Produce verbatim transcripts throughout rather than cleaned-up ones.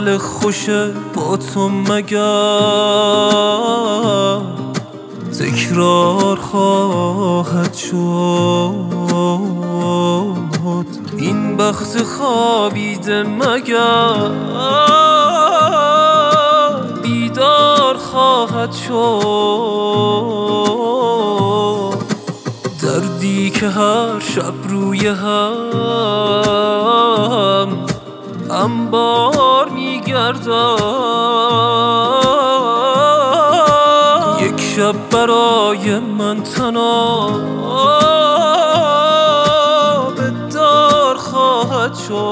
حال خوشه با تو مگر تکرار خواهد شد؟ این بخت خوابیده مگر بیدار خواهد شد؟ دردی که هر شب روی هم انبار میگردد، یک شب برای من تنها به دار خواهد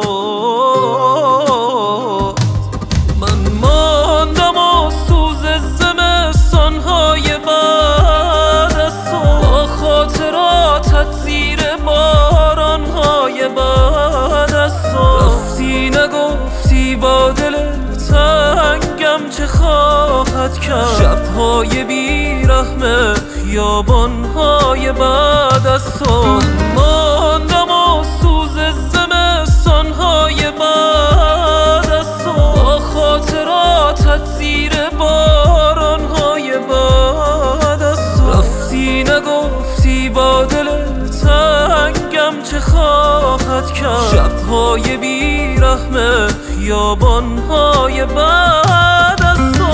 شد. من ماندم و سوز زمستان‌های بعد از تو، با خاطراتت زیر باران‌های بعد از تو. رفتی نگفتی با دل تنگم چه خواهد کرد، شب‌های بیرحم خیابان‌های بعد از تو. ماندم و سوز زمستان‌های بعد از تو، با خاطراتت زیر باران‌های بعد از تو. رفتی نگفتی با دل تنگم چه خواهد کرد، شب‌های بیرحم خیابان‌های بعد از تو.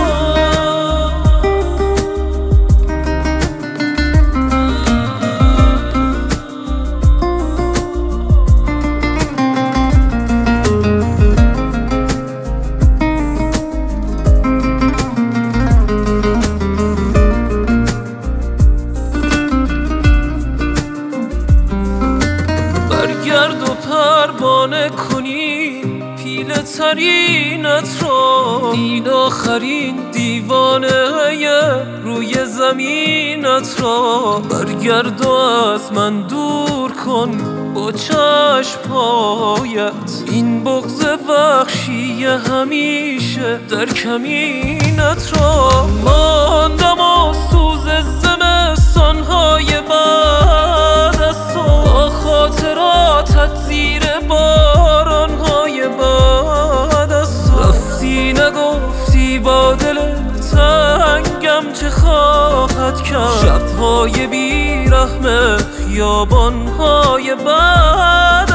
برگرد و پروانه کنی پیله ترینت رو، این آخرین دیوانه روی زمینت رو. برگرد و از من دور کن با چشم‌هایت این بغض وحشی همیشه در کمینت رو. ماندم و سوز زمستان‌های بعد از تو، با خاطراتت زیر باران‌های بعد از تو. رفتی نگفتی با دل تنگم چه خواهد کرد، شب‌های بیرحم خیابان‌های بعد